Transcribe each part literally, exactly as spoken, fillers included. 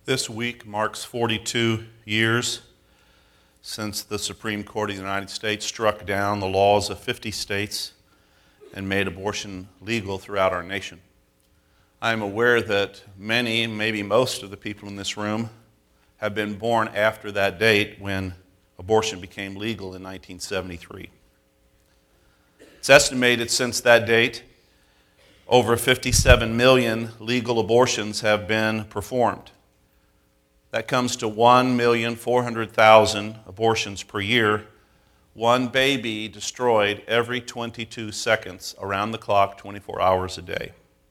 This week marks forty-two years since the Supreme Court of the United States struck down the laws of fifty states and made abortion legal throughout our nation. I am aware that many, maybe most of the people in this room have been born after that date when abortion became legal in nineteen seventy-three. It's estimated since that date, over fifty-seven million legal abortions have been performed. That comes to one million four hundred thousand abortions per year, one baby destroyed every twenty-two seconds around the clock, twenty-four hours a day.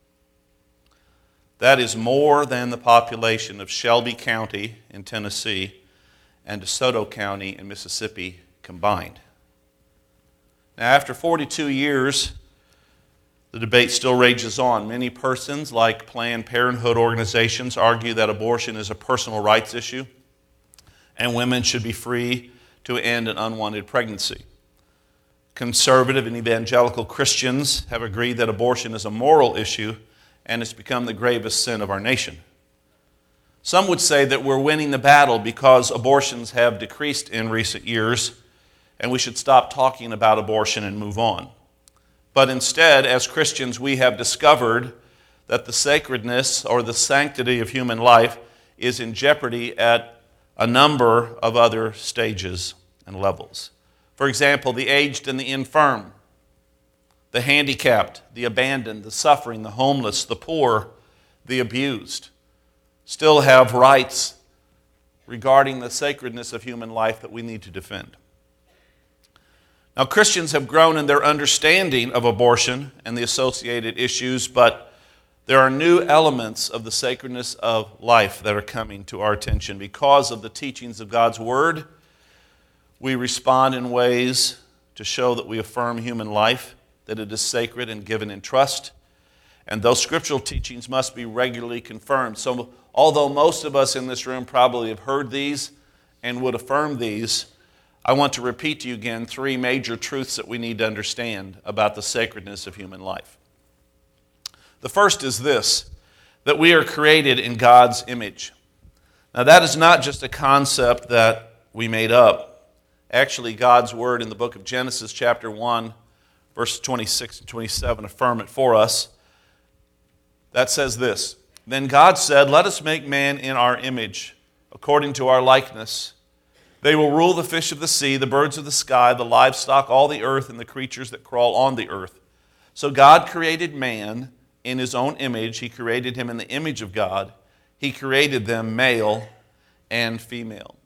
That is more than the population of Shelby County in Tennessee and DeSoto County in Mississippi combined. Now, after forty-two years, the debate still rages on. Many persons, like Planned Parenthood organizations, argue that abortion is a personal rights issue and women should be free to end an unwanted pregnancy. Conservative and evangelical Christians have agreed that abortion is a moral issue and it's become the gravest sin of our nation. Some would say that we're winning the battle because abortions have decreased in recent years and we should stop talking about abortion and move on. But instead, as Christians, we have discovered that the sacredness or the sanctity of human life is in jeopardy at a number of other stages and levels. For example, the aged and the infirm, the handicapped, the abandoned, the suffering, the homeless, the poor, the abused, still have rights regarding the sacredness of human life that we need to defend. Now, Christians have grown in their understanding of abortion and the associated issues, but there are new elements of the sacredness of life that are coming to our attention. Because of the teachings of God's Word, we respond in ways to show that we affirm human life, that it is sacred and given in trust, and those scriptural teachings must be regularly confirmed. So, although most of us in this room probably have heard these and would affirm these, I want to repeat to you again three major truths that we need to understand about the sacredness of human life. The first is this, that we are created in God's image. Now, that is not just a concept that we made up. Actually, God's Word in the book of Genesis chapter one, verses twenty-six and twenty-seven affirm it for us. That says this, "Then God said, 'Let us make man in our image, according to our likeness. They will rule the fish of the sea, the birds of the sky, the livestock, all the earth, and the creatures that crawl on the earth.' So God created man in his own image. He created him in the image of God. He created them male and female."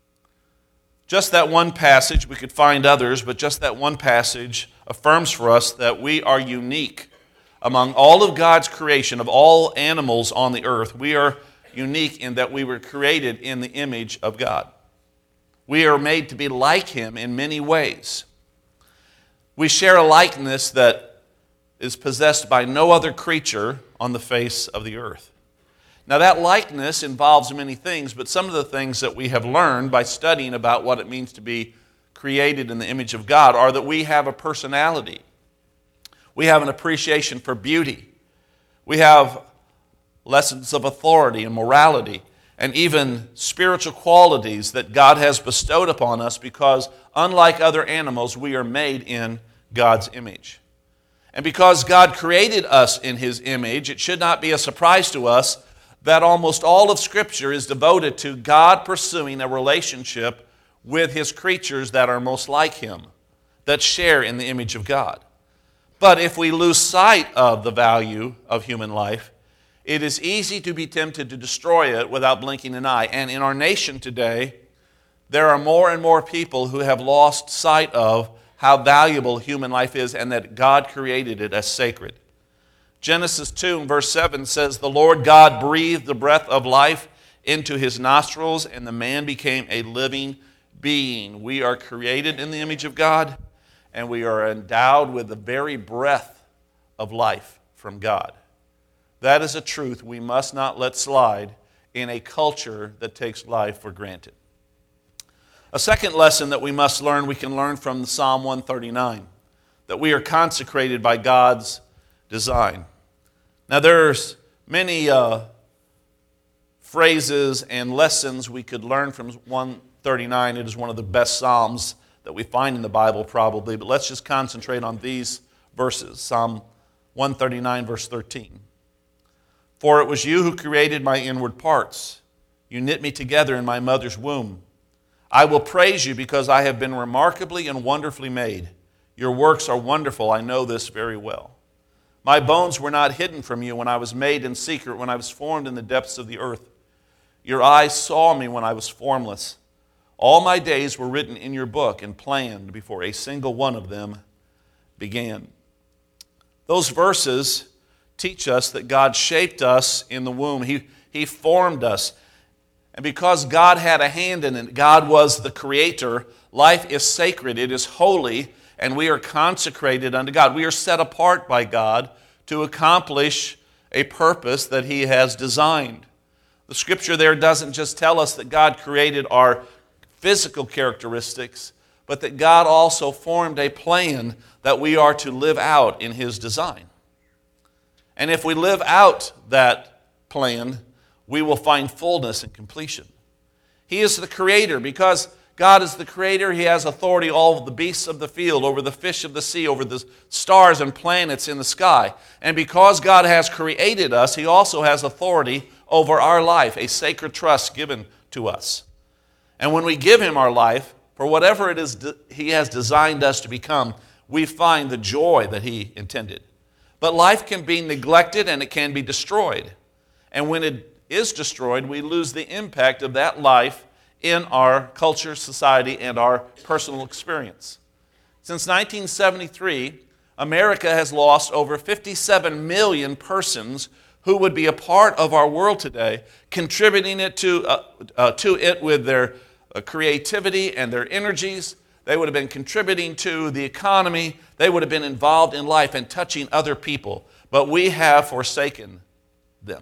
Just that one passage, we could find others, but just that one passage affirms for us that we are unique. Among all of God's creation, of all animals on the earth, we are unique in that we were created in the image of God. We are made to be like Him in many ways. We share a likeness that is possessed by no other creature on the face of the earth. Now, that likeness involves many things, but some of the things that we have learned by studying about what it means to be created in the image of God are that we have a personality. We have an appreciation for beauty. We have lessons of authority and morality, and even spiritual qualities that God has bestowed upon us because, unlike other animals, we are made in God's image. And because God created us in His image, it should not be a surprise to us that almost all of Scripture is devoted to God pursuing a relationship with His creatures that are most like Him, that share in the image of God. But if we lose sight of the value of human life, it is easy to be tempted to destroy it without blinking an eye. And in our nation today, there are more and more people who have lost sight of how valuable human life is and that God created it as sacred. Genesis two and verse seven says, "The Lord God breathed the breath of life into his nostrils, and the man became a living being." We are created in the image of God, and we are endowed with the very breath of life from God. That is a truth we must not let slide in a culture that takes life for granted. A second lesson that we must learn, we can learn from Psalm one thirty-nine, that we are consecrated by God's design. Now, there's many uh, phrases and lessons we could learn from one thirty-nine. It is one of the best Psalms that we find in the Bible probably, but let's just concentrate on these verses. Psalm one thirty-nine, verse thirteen. For it was you who created my inward parts. You knit me together in my mother's womb. I will praise you because I have been remarkably and wonderfully made. Your works are wonderful, I know this very well. My bones were not hidden from you when I was made in secret, when I was formed in the depths of the earth. Your eyes saw me when I was formless. All my days were written in your book and planned before a single one of them began. Those verses teach us that God shaped us in the womb. He, he formed us. And because God had a hand in it, God was the creator, life is sacred, it is holy, and we are consecrated unto God. We are set apart by God to accomplish a purpose that He has designed. The Scripture there doesn't just tell us that God created our physical characteristics, but that God also formed a plan that we are to live out in His design. And if we live out that plan, we will find fullness and completion. He is the creator. Because God is the creator, He has authority over the beasts of the field, over the fish of the sea, over the stars and planets in the sky. And because God has created us, He also has authority over our life, a sacred trust given to us. And when we give Him our life, for whatever it is He has designed us to become, we find the joy that He intended. But life can be neglected and it can be destroyed. And when it is destroyed, we lose the impact of that life in our culture, society, and our personal experience. Since nineteen seventy-three, America has lost over fifty-seven million persons who would be a part of our world today, contributing it to, uh, uh, to it with their uh, creativity and their energies. They would have been contributing to the economy. They would have been involved in life and touching other people. But we have forsaken them.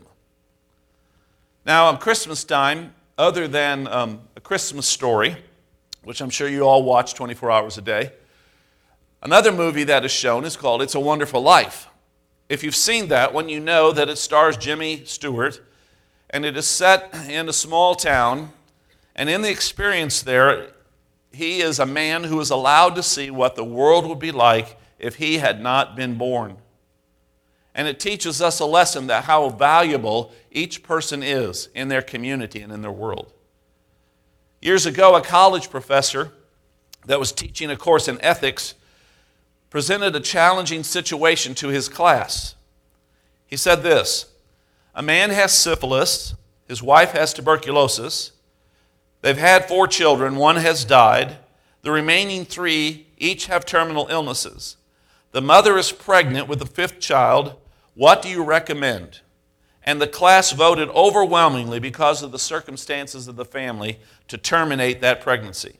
Now, at Christmas time, other than um, A Christmas Story, which I'm sure you all watch twenty-four hours a day, another movie that is shown is called It's a Wonderful Life. If you've seen that one, you know that it stars Jimmy Stewart, and it is set in a small town, and in the experience there, he is a man who is allowed to see what the world would be like if he had not been born. And it teaches us a lesson that how valuable each person is in their community and in their world. Years ago, a college professor that was teaching a course in ethics presented a challenging situation to his class. He said this: a man has syphilis, his wife has tuberculosis, they've had four children, one has died, the remaining three each have terminal illnesses. The mother is pregnant with the fifth child. What do you recommend? And the class voted overwhelmingly, because of the circumstances of the family, to terminate that pregnancy.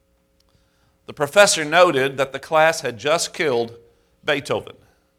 The professor noted that the class had just killed Beethoven.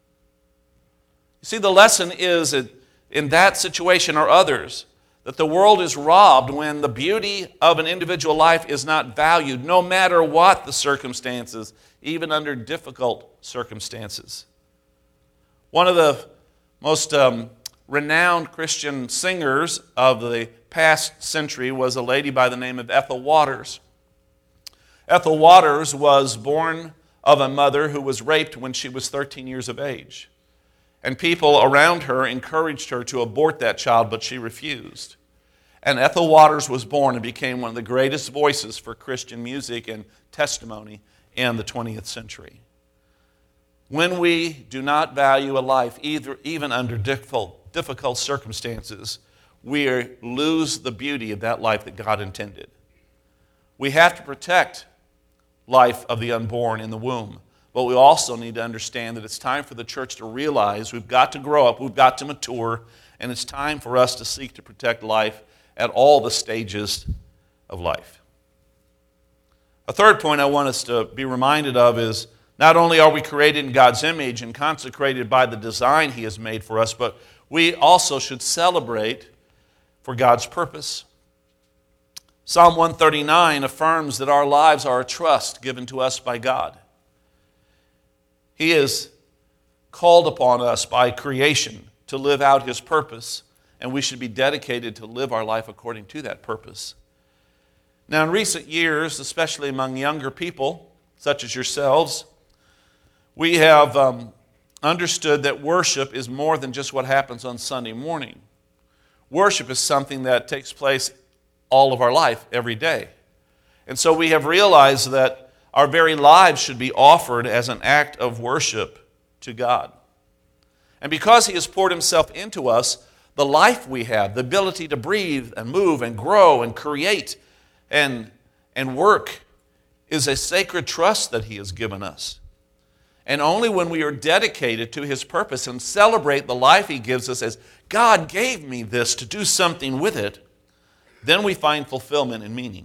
You see, the lesson is in that situation or others, that the world is robbed when the beauty of an individual life is not valued, no matter what the circumstances, even under difficult circumstances. One of the most um, renowned Christian singers of the past century was a lady by the name of Ethel Waters. Ethel Waters was born of a mother who was raped when she was thirteen years of age. And people around her encouraged her to abort that child, but she refused. And Ethel Waters was born and became one of the greatest voices for Christian music and testimony in the twentieth century. When we do not value a life, either, even under difficult, difficult circumstances, we lose the beauty of that life that God intended. We have to protect life of the unborn in the womb. But we also need to understand that it's time for the church to realize we've got to grow up, we've got to mature, and it's time for us to seek to protect life at all the stages of life. A third point I want us to be reminded of is not only are we created in God's image and consecrated by the design He has made for us, but we also should celebrate for God's purpose. Psalm one thirty-nine affirms that our lives are a trust given to us by God. He has called upon us by creation to live out His purpose. and we should be dedicated to live our life according to that purpose. Now, in recent years, especially among younger people, such as yourselves, we have um, understood that worship is more than just what happens on Sunday morning. Worship is something that takes place all of our life, every day. And so we have realized that our very lives should be offered as an act of worship to God. And because He has poured Himself into us, the life we have, the ability to breathe and move and grow and create and, and work, is a sacred trust that He has given us. And only when we are dedicated to His purpose and celebrate the life He gives us as, God gave me this to do something with it, then we find fulfillment and meaning.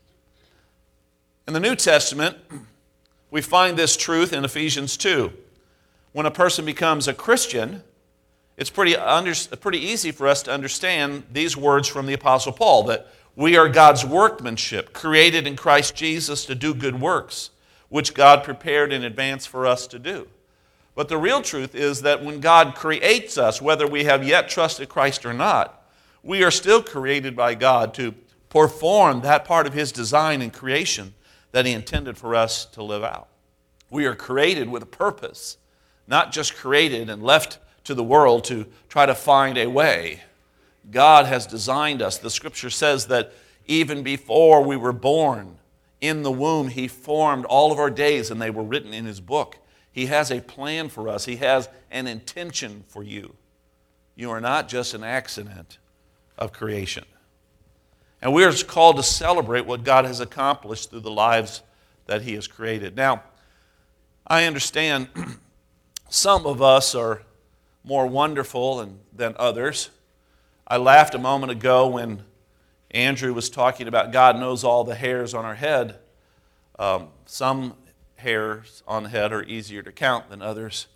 In the New Testament, we find this truth in Ephesians two. When a person becomes a Christian, it's pretty, under, pretty easy for us to understand these words from the Apostle Paul, that we are God's workmanship, created in Christ Jesus to do good works, which God prepared in advance for us to do. But the real truth is that when God creates us, whether we have yet trusted Christ or not, we are still created by God to perform that part of His design and creation that He intended for us to live out. We are created with a purpose, not just created and left to the world to try to find a way. God has designed us. The Scripture says that even before we were born, in the womb, He formed all of our days, and they were written in His book. He has a plan for us. He has an intention for you. You are not just an accident of creation. And we are called to celebrate what God has accomplished through the lives that He has created. Now, I understand some of us are more wonderful and, than others. I laughed a moment ago when Andrew was talking about God knows all the hairs on our head. Um, some hairs on the head are easier to count than others.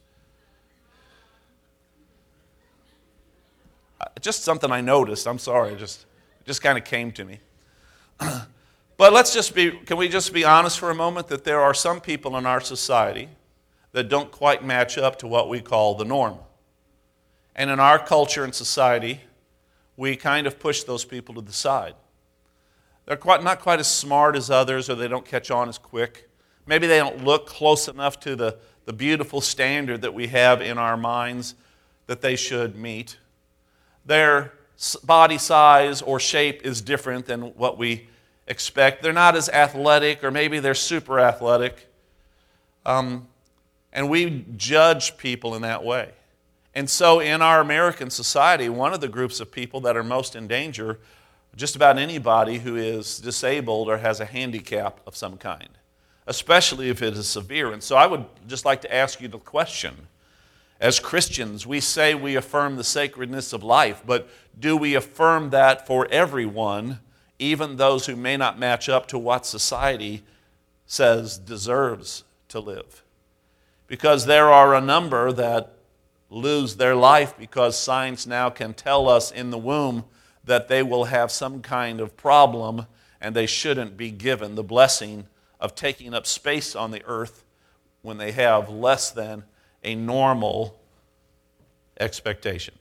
Just something I noticed. I'm sorry. It just, it just kind of came to me. But let's just be, can we just be honest for a moment that there are some people in our society that don't quite match up to what we call the norm. And in our culture and society, we kind of push those people to the side. They're quite, not quite as smart as others, or they don't catch on as quick. Maybe they don't look close enough to the, the beautiful standard that we have in our minds that they should meet. Their body size or shape is different than what we expect. They're not as athletic, or maybe they're super athletic. Um, and we judge people in that way. And so in our American society, one of the groups of people that are most in danger, just about anybody who is disabled or has a handicap of some kind, especially if it is severe. And so I would just like to ask you the question. As Christians, we say we affirm the sacredness of life, but do we affirm that for everyone, even those who may not match up to what society says deserves to live? Because there are a number that lose their life because science now can tell us in the womb that they will have some kind of problem and they shouldn't be given the blessing of taking up space on the earth when they have less than a normal expectation.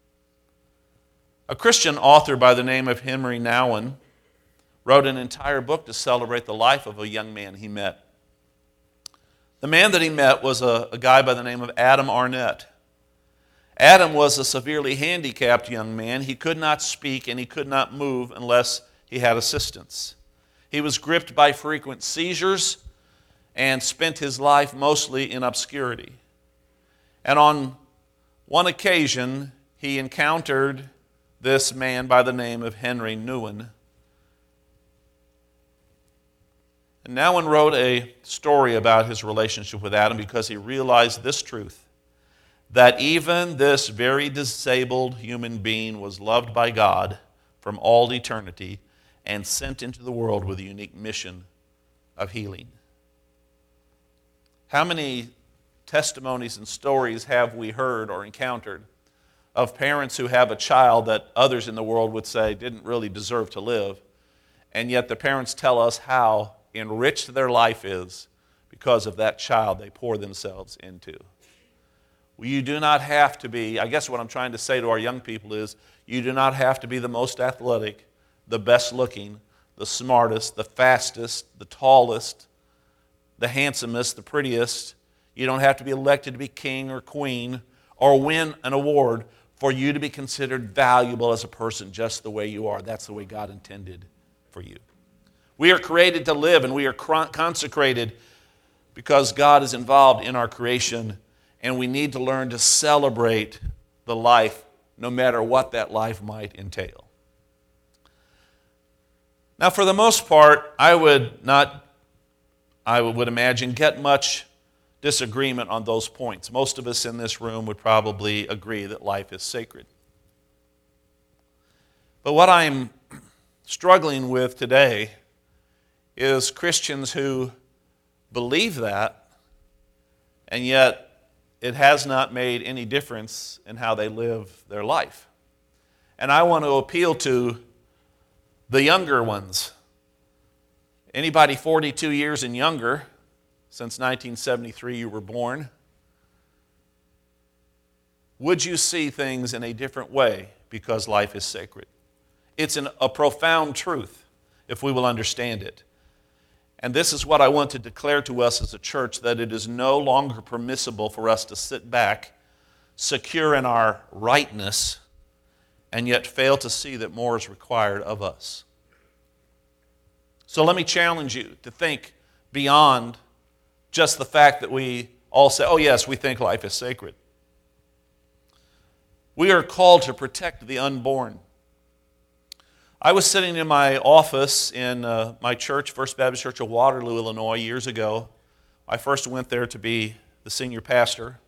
A Christian author by the name of Henry Nouwen wrote an entire book to celebrate the life of a young man he met. The man that he met was a, a guy by the name of Adam Arnett. Adam was a severely handicapped young man. He could not speak and he could not move unless he had assistance. He was gripped by frequent seizures and spent his life mostly in obscurity. And on one occasion, he encountered this man by the name of Henry Nouwen. And Nouwen wrote a story about his relationship with Adam because he realized this truth, that even this very disabled human being was loved by God from all eternity and sent into the world with a unique mission of healing. How many testimonies and stories have we heard or encountered of parents who have a child that others in the world would say didn't really deserve to live, and yet the parents tell us how enriched their life is because of that child they pour themselves into? You do not have to be, I guess what I'm trying to say to our young people is, you do not have to be the most athletic, the best looking, the smartest, the fastest, the tallest, the handsomest, the prettiest. You don't have to be elected to be king or queen or win an award for you to be considered valuable as a person just the way you are. That's the way God intended for you. We are created to live, and we are consecrated because God is involved in our creation, and we need to learn to celebrate the life no matter what that life might entail. Now, for the most part, I would not, I would imagine, get much disagreement on those points. Most of us in this room would probably agree that life is sacred. But what I'm struggling with today is Christians who believe that, and yet it has not made any difference in how they live their life. And I want to appeal to the younger ones. Anybody forty-two years and younger, since nineteen seventy-three you were born, would you see things in a different way because life is sacred? It's an, a profound truth if we will understand it. And this is what I want to declare to us as a church, that it is no longer permissible for us to sit back, secure in our rightness, and yet fail to see that more is required of us. So let me challenge you to think beyond just the fact that we all say, oh yes, we think life is sacred. We are called to protect the unborn. I was sitting in my office in uh, my church, First Baptist Church of Waterloo, Illinois, years ago. I first went there to be the senior pastor.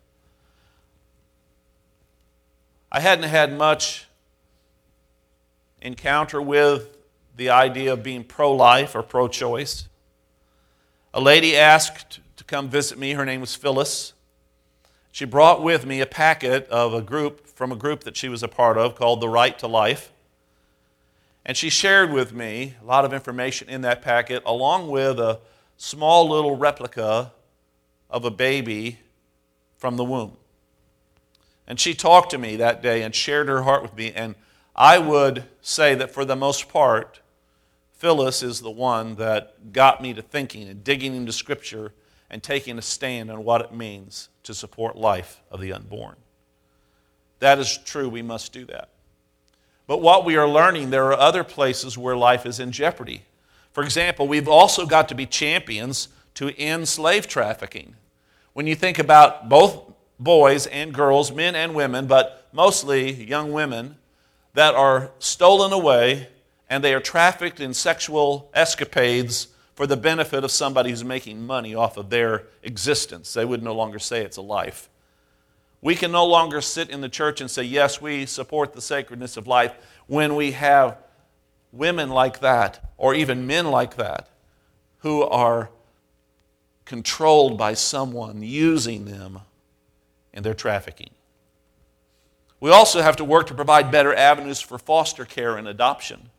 I hadn't had much encounter with the idea of being pro-life or pro-choice. A lady asked to come visit me. Her name was Phyllis. She brought with me a packet of a group from a group that she was a part of called The Right to Life. And she shared with me a lot of information in that packet, along with a small little replica of a baby from the womb. And she talked to me that day and shared her heart with me. And I would say that for the most part, Phyllis is the one that got me to thinking and digging into Scripture and taking a stand on what it means to support life of the unborn. That is true. We must do that. But what we are learning, there are other places where life is in jeopardy. For example, we've also got to be champions to end slave trafficking. When you think about both boys and girls, men and women, but mostly young women, that are stolen away and they are trafficked in sexual escapades for the benefit of somebody who's making money off of their existence. They would no longer say it's a life. We can no longer sit in the church and say, yes, we support the sacredness of life, when we have women like that, or even men like that, who are controlled by someone using them in their trafficking. We also have to work to provide better avenues for foster care and adoption.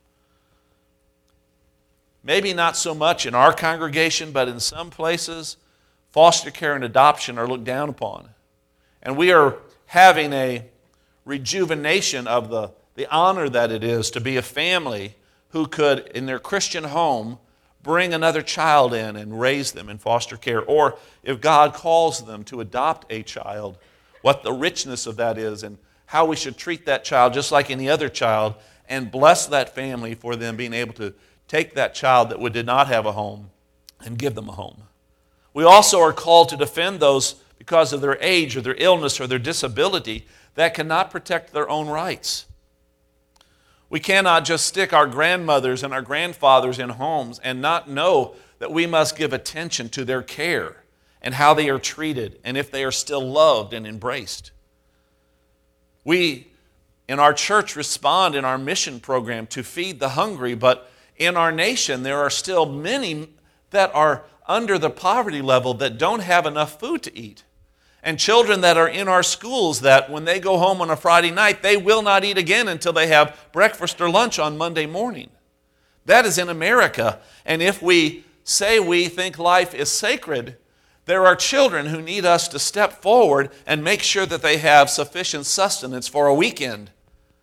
Maybe not so much in our congregation, but in some places, foster care and adoption are looked down upon. And we are having a rejuvenation of the, the honor that it is to be a family who could, in their Christian home, bring another child in and raise them in foster care. Or if God calls them to adopt a child, what the richness of that is and how we should treat that child just like any other child, and bless that family for them being able to take that child that did not have a home and give them a home. We also are called to defend those because of their age or their illness or their disability that cannot protect their own rights. We cannot just stick our grandmothers and our grandfathers in homes and not know that we must give attention to their care and how they are treated and if they are still loved and embraced. We, in our church, respond in our mission program to feed the hungry, but in our nation there are still many that are under the poverty level that don't have enough food to eat. And children that are in our schools that when they go home on a Friday night, they will not eat again until they have breakfast or lunch on Monday morning. That is in America. And if we say we think life is sacred, There are children who need us to step forward and make sure that they have sufficient sustenance for a weekend.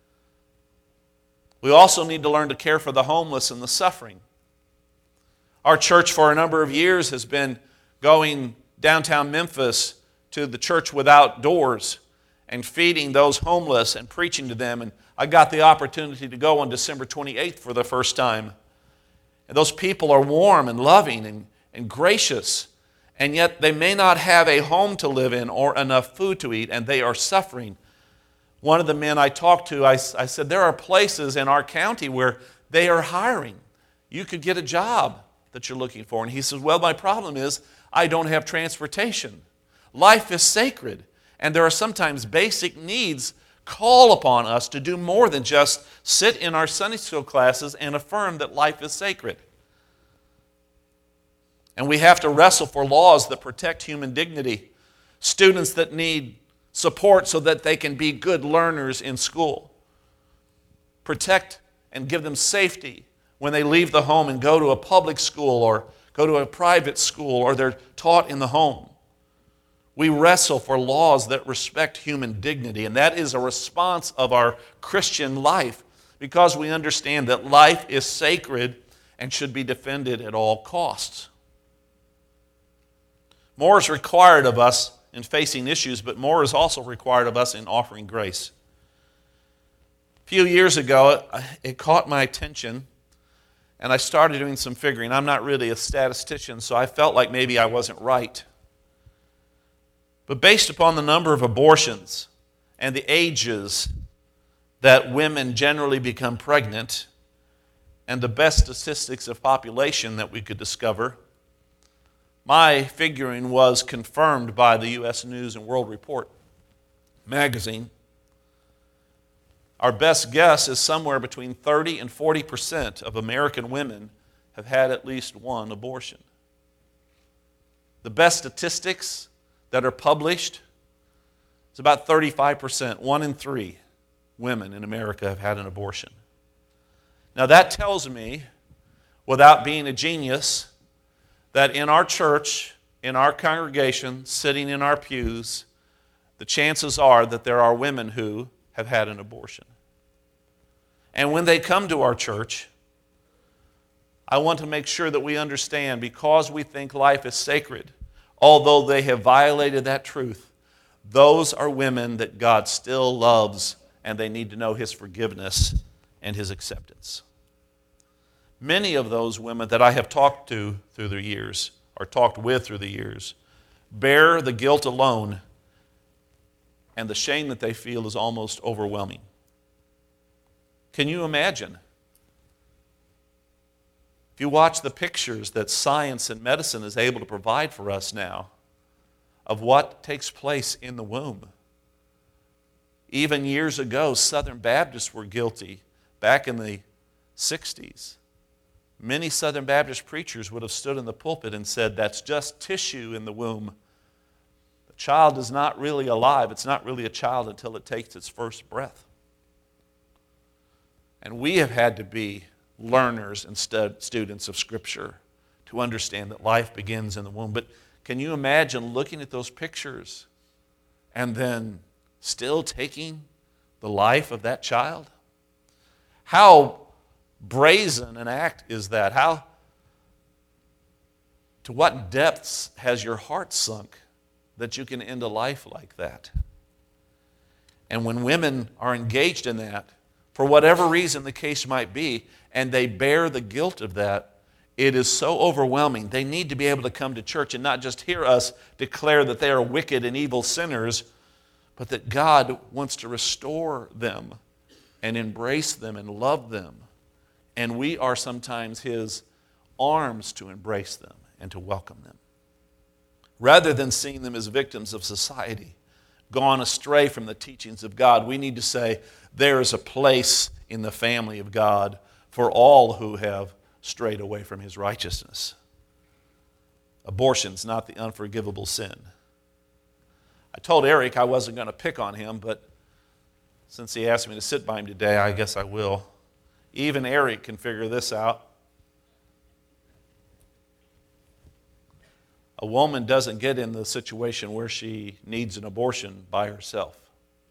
We also need to learn to care for the homeless and the suffering. Our church for a number of years has been going downtown Memphis to the Church Without Doors and feeding those homeless and preaching to them. And I got the opportunity to go on December twenty-eighth for the first time. And those people are warm and loving and, and gracious, and yet they may not have a home to live in or enough food to eat, and they are suffering. One of the men I talked to, I, I said, there are places in our county where they are hiring. You could get a job that you're looking for. And he says, well, my problem is I don't have transportation. Life is sacred, and there are sometimes basic needs call upon us to do more than just sit in our Sunday school classes and affirm that life is sacred. And we have to wrestle for laws that protect human dignity. Students that need support so that they can be good learners in school. Protect and give them safety when they leave the home and go to a public school or go to a private school or they're taught in the home. We wrestle for laws that respect human dignity, and that is a response of our Christian life because we understand that life is sacred and should be defended at all costs. More is required of us in facing issues, but more is also required of us in offering grace. A few years ago, it caught my attention, and I started doing some figuring. I'm not really a statistician, so I felt like maybe I wasn't right. But based upon the number of abortions and the ages that women generally become pregnant, and the best statistics of population that we could discover, my figuring was confirmed by the U S News and World Report magazine. Our best guess is somewhere between thirty and forty percent of American women have had at least one abortion. The best statistics that are published is about thirty-five percent. One in three women in America have had an abortion. Now that tells me, without being a genius, that in our church, in our congregation, sitting in our pews, the chances are that there are women who have had an abortion. And when they come to our church, I want to make sure that we understand, because we think life is sacred, although they have violated that truth, those are women that God still loves, and they need to know His forgiveness and His acceptance. Many of those women that I have talked to through the years, or talked with through the years, bear the guilt alone, and the shame that they feel is almost overwhelming. Can you imagine? If you watch the pictures that science and medicine is able to provide for us now of what takes place in the womb. Even years ago, Southern Baptists were guilty back in the sixties. Many Southern Baptist preachers would have stood in the pulpit and said, that's just tissue in the womb. The child is not really alive. It's not really a child until it takes its first breath. And we have had to be learners and stud- students of Scripture to understand that life begins in the womb. But can you imagine looking at those pictures and then still taking the life of that child? How brazen an act is that? How, to what depths has your heart sunk that you can end a life like that? And when women are engaged in that, for whatever reason the case might be, and they bear the guilt of that, it is so overwhelming. They need to be able to come to church and not just hear us declare that they are wicked and evil sinners, but that God wants to restore them and embrace them and love them. And we are sometimes His arms to embrace them and to welcome them. Rather than seeing them as victims of society, gone astray from the teachings of God, we need to say there is a place in the family of God for all who have strayed away from His righteousness. Abortion's not the unforgivable sin. I told Eric I wasn't going to pick on him, but since he asked me to sit by him today, I guess I will. Even Eric can figure this out. A woman doesn't get in the situation where she needs an abortion by herself.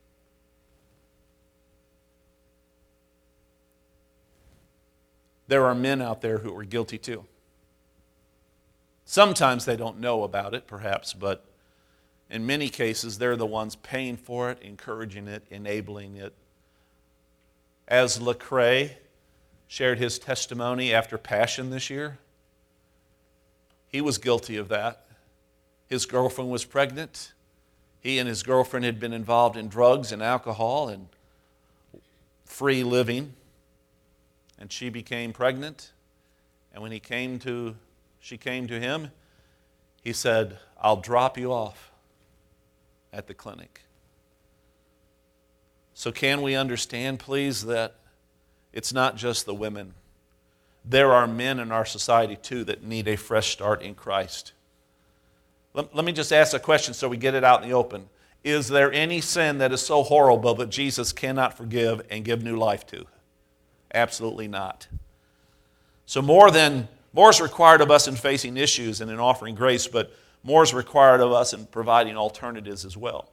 There are men out there who are guilty too. Sometimes they don't know about it, perhaps, but in many cases, they're the ones paying for it, encouraging it, enabling it. As Lecrae shared his testimony after Passion this year, he was guilty of that. His girlfriend was pregnant. He and his girlfriend had been involved in drugs and alcohol and free living. And she became pregnant. And when he came to, she came to him, he said, "I'll drop you off at the clinic." So can we understand, please, that it's not just the women. There are men in our society, too, that need a fresh start in Christ. Let, let me just ask a question so we get it out in the open. Is there any sin that is so horrible that Jesus cannot forgive and give new life to? Absolutely not. So more than more is required of us in facing issues and in offering grace, but more is required of us in providing alternatives as well.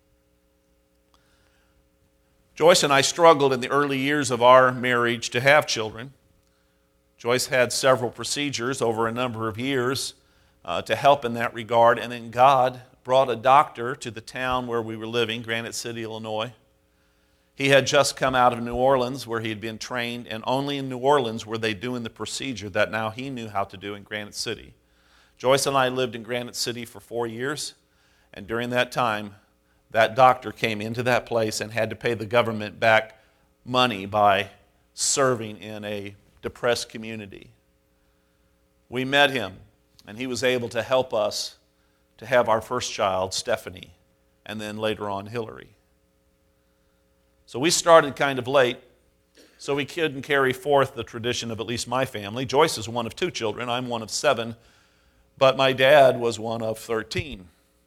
Joyce and I struggled in the early years of our marriage to have children. Joyce had several procedures over a number of years uh, to help in that regard, and then God brought a doctor to the town where we were living, Granite City, Illinois. He had just come out of New Orleans where he had been trained, and only in New Orleans were they doing the procedure that now he knew how to do in Granite City. Joyce and I lived in Granite City for four years, and during that time, that doctor came into that place and had to pay the government back money by serving in a depressed community. We met him, and he was able to help us to have our first child, Stephanie, and then later on, Hillary. So we started kind of late, so we couldn't carry forth the tradition of at least my family. Joyce is one of two children. I'm one of seven, but my dad was one of thirteen.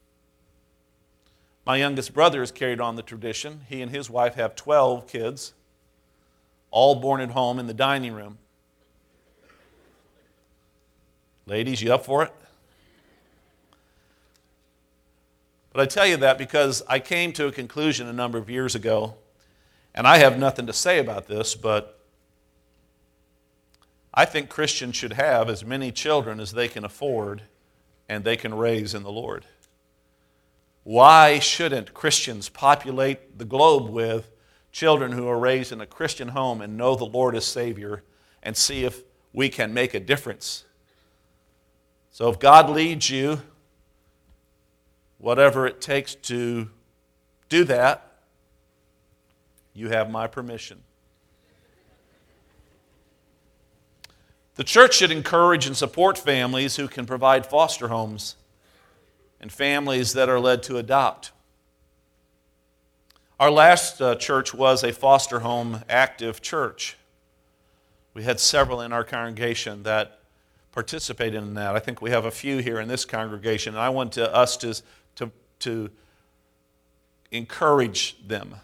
My youngest brother has carried on the tradition. He and his wife have twelve kids, all born at home in the dining room. Ladies, you up for it? But I tell you that because I came to a conclusion a number of years ago, and I have nothing to say about this, but I think Christians should have as many children as they can afford and they can raise in the Lord. Why shouldn't Christians populate the globe with children who are raised in a Christian home and know the Lord as Savior and see if we can make a difference? So if God leads you, whatever it takes to do that, you have my permission. The church should encourage and support families who can provide foster homes and families that are led to adopt. Our last uh, church was a foster home active church. We had several in our congregation that participated in that. I think we have a few here in this congregation, and I want to, us to, to, to encourage them.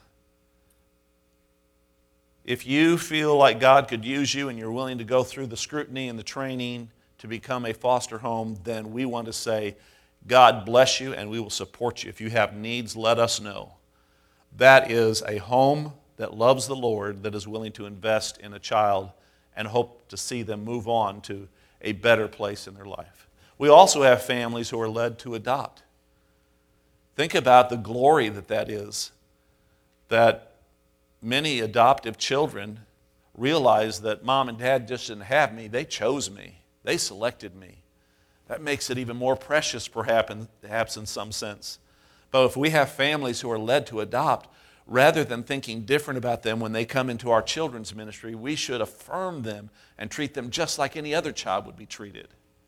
If you feel like God could use you and you're willing to go through the scrutiny and the training to become a foster home, then we want to say, God bless you and we will support you. If you have needs, let us know. That is a home that loves the Lord, that is willing to invest in a child and hope to see them move on to a better place in their life. We also have families who are led to adopt. Think about the glory that that is, that many adoptive children realize that mom and dad just didn't have me, they chose me, they selected me. That makes it even more precious, perhaps in some sense. But if we have families who are led to adopt, rather than thinking different about them when they come into our children's ministry, we should affirm them and treat them just like any other child would be treated.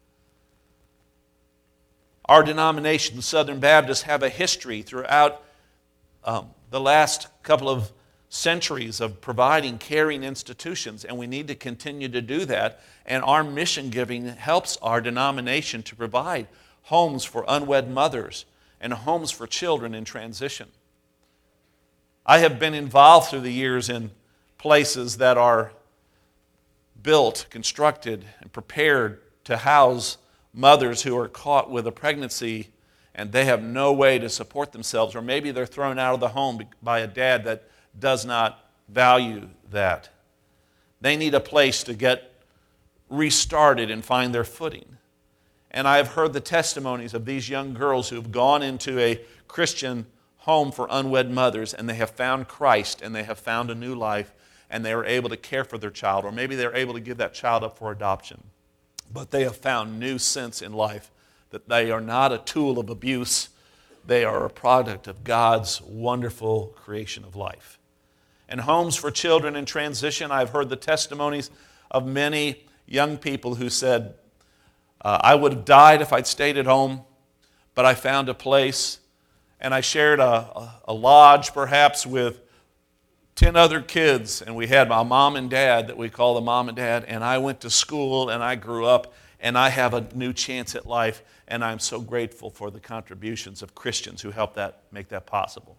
Our denomination, the Southern Baptists, have a history throughout um, the last couple of centuries of providing caring institutions, and we need to continue to do that. And our mission giving helps our denomination to provide homes for unwed mothers and homes for children in transition. I have been involved through the years in places that are built, constructed, and prepared to house mothers who are caught with a pregnancy and they have no way to support themselves, or maybe they're thrown out of the home by a dad that does not value that. They need a place to get restarted and find their footing. And I've heard the testimonies of these young girls who have gone into a Christian home for unwed mothers, and they have found Christ, and they have found a new life, and they are able to care for their child, or maybe they're able to give that child up for adoption. But they have found new sense in life, that they are not a tool of abuse. They are a product of God's wonderful creation of life. And homes for children in transition, I've heard the testimonies of many young people who said, uh, I would have died if I'd stayed at home, but I found a place, and I shared a, a, a lodge perhaps with ten other kids, and we had my mom and dad that we call the mom and dad, and I went to school, and I grew up, and I have a new chance at life, and I'm so grateful for the contributions of Christians who helped that make that possible.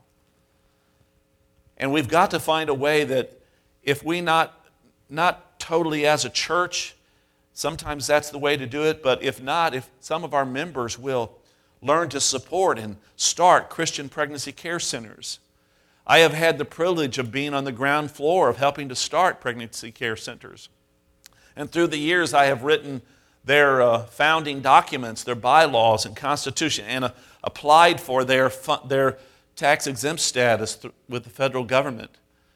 And we've got to find a way that if we not, not totally as a church, sometimes that's the way to do it, but if not, if some of our members will learn to support and start Christian pregnancy care centers. I have had the privilege of being on the ground floor of helping to start pregnancy care centers. And through the years, I have written their uh, founding documents, their bylaws and constitution, and uh, applied for their, fu- their tax-exempt status th- with the federal government.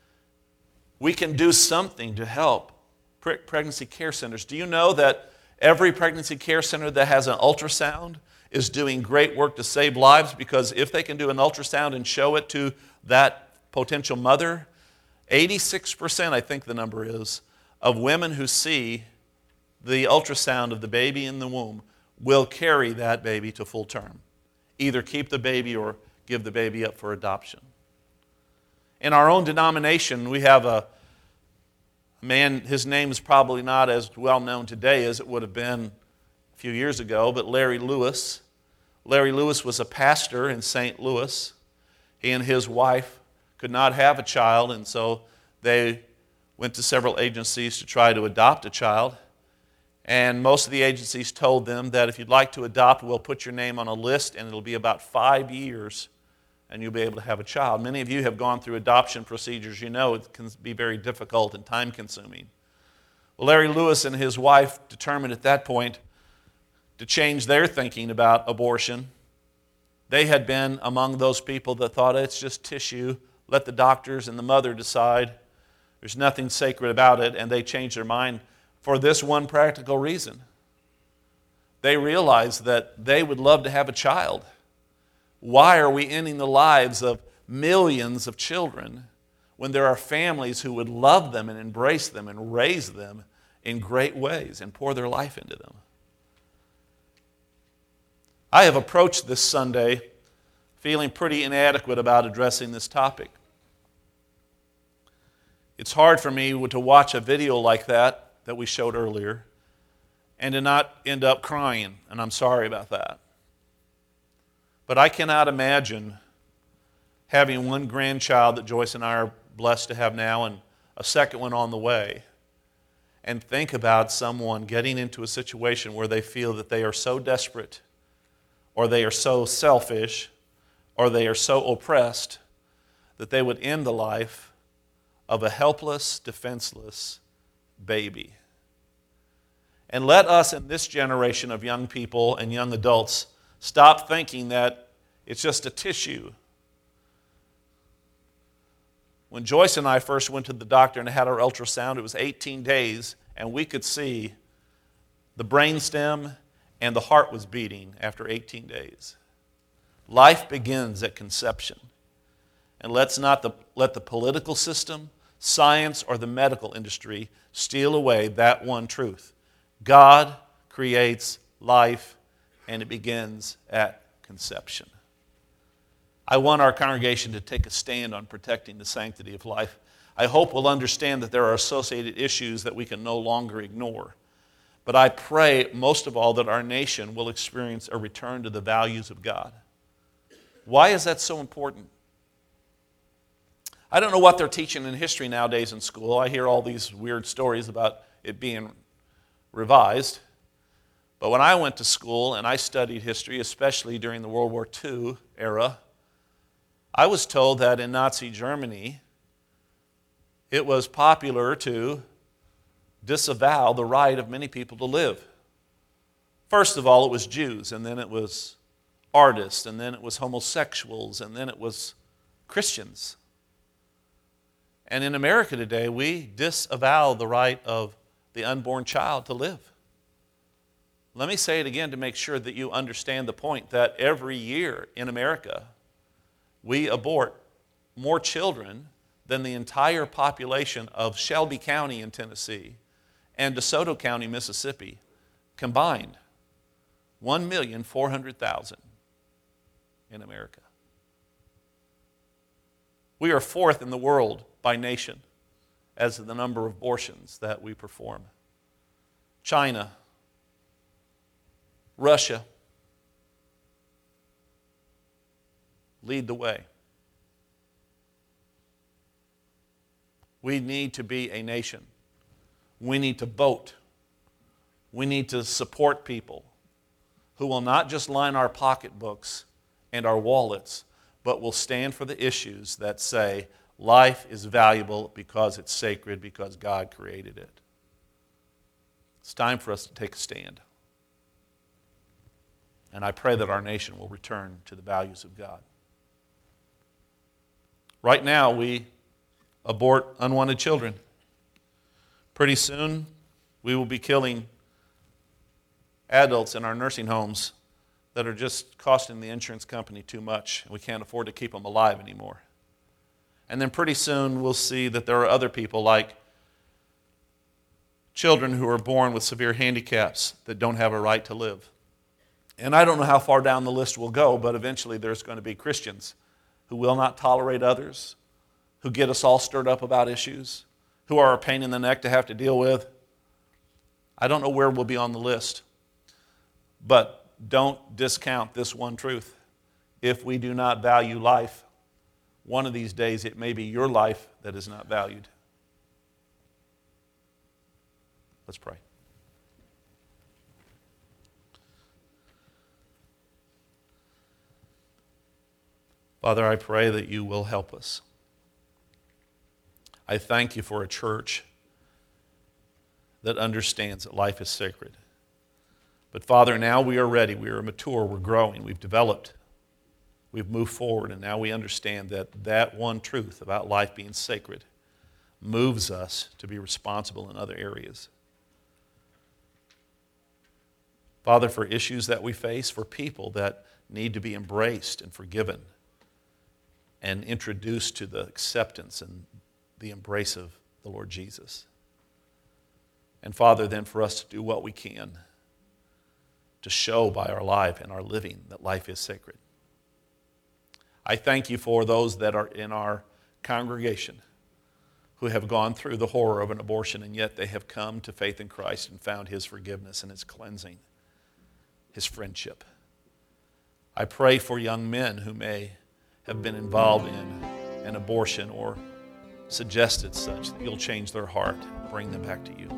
We can do something to help pre- pregnancy care centers. Do you know that every pregnancy care center that has an ultrasound is doing great work to save lives? Because if they can do an ultrasound and show it to that potential mother, eighty-six percent, I think the number is, of women who see the ultrasound of the baby in the womb will carry that baby to full term. Either keep the baby or give the baby up for adoption. In our own denomination, we have a man, his name is probably not as well known today as it would have been a few years ago, but Larry Lewis. Larry Lewis was a pastor in Saint Louis. He and his wife could not have a child, and so they went to several agencies to try to adopt a child. And most of the agencies told them that if you'd like to adopt, we'll put your name on a list, and it'll be about five years, and you'll be able to have a child. Many of you have gone through adoption procedures. You know it can be very difficult and time-consuming. Well, Larry Lewis and his wife determined at that point to change their thinking about abortion. They had been among those people that thought it's just tissue. Let the doctors and the mother decide. There's nothing sacred about it, and they changed their mind for this one practical reason. They realized that they would love to have a child. Why are we ending the lives of millions of children when there are families who would love them and embrace them and raise them in great ways and pour their life into them? I have approached this Sunday feeling pretty inadequate about addressing this topic. It's hard for me to watch a video like that that we showed earlier and to not end up crying, and I'm sorry about that. But I cannot imagine having one grandchild that Joyce and I are blessed to have now and a second one on the way, and think about someone getting into a situation where they feel that they are so desperate, or they are so selfish, or they are so oppressed that they would end the life of a helpless, defenseless baby. And let us in this generation of young people and young adults stop thinking that it's just a tissue. When Joyce and I first went to the doctor and had our ultrasound, it was eighteen days, and we could see the brainstem and the heart was beating after eighteen days. Life begins at conception. And let's not the, let the political system, science, or the medical industry steal away that one truth. God creates life, and it begins at conception. I want our congregation to take a stand on protecting the sanctity of life. I hope we'll understand that there are associated issues that we can no longer ignore. But I pray, most of all, that our nation will experience a return to the values of God. Why is that so important? I don't know what they're teaching in history nowadays in school. I hear all these weird stories about it being revised. But when I went to school and I studied history, especially during the World War Two era, I was told that in Nazi Germany, it was popular to disavow the right of many people to live. First of all, it was Jews, and then it was artists, and then it was homosexuals, and then it was Christians. And in America today, we disavow the right of the unborn child to live. Let me say it again to make sure that you understand the point that every year in America, we abort more children than the entire population of Shelby County in Tennessee and DeSoto County, Mississippi, combined. one million four hundred thousand in America. We are fourth in the world by nation as to the number of abortions that we perform. China, Russia lead the way. We need to be a nation. We need to vote. We need to support people who will not just line our pocketbooks and our wallets, but will stand for the issues that say life is valuable because it's sacred, because God created it. It's time for us to take a stand. And I pray that our nation will return to the values of God. Right now, we abort unwanted children. Pretty soon, we will be killing adults in our nursing homes that are just costing the insurance company too much, and we can't afford to keep them alive anymore. And then pretty soon, we'll see that there are other people like children who are born with severe handicaps that don't have a right to live. And I don't know how far down the list we'll go, but eventually there's going to be Christians who will not tolerate others, who get us all stirred up about issues, who are a pain in the neck to have to deal with. I don't know where we'll be on the list, but don't discount this one truth. If we do not value life, one of these days it may be your life that is not valued. Let's pray. Father, I pray that you will help us. I thank you for a church that understands that life is sacred. But Father, now we are ready. We are mature. We're growing. We've developed. We've moved forward. And now we understand that that one truth about life being sacred moves us to be responsible in other areas. Father, for issues that we face, for people that need to be embraced and forgiven and introduced to the acceptance and the embrace of the Lord Jesus. And Father, then for us to do what we can to show by our life and our living that life is sacred. I thank you for those that are in our congregation who have gone through the horror of an abortion, and yet they have come to faith in Christ and found his forgiveness and his cleansing, his friendship. I pray for young men who may have been involved in an abortion or suggested such, that you'll change their heart and bring them back to you.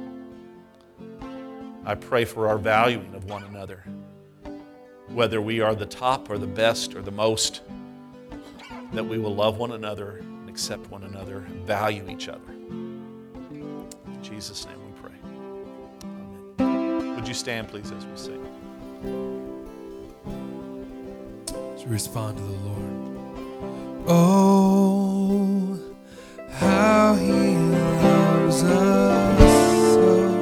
I pray for our valuing of one another, whether we are the top or the best or the most, that we will love one another and accept one another and value each other. In Jesus' name we pray. Amen. Would you stand, please, as we sing? To respond to the Lord. Oh, how he loves us so.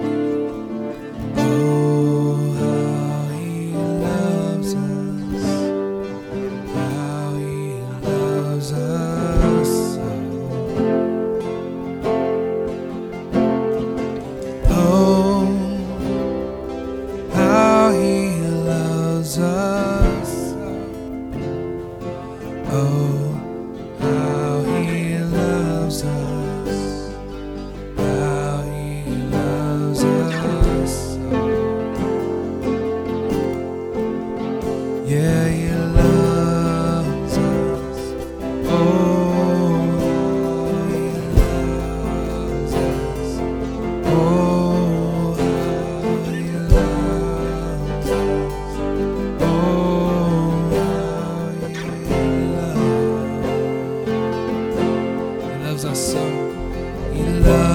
Oh, how he loves us. How he loves us so. Oh, how he loves us. Oh, awesome. He loves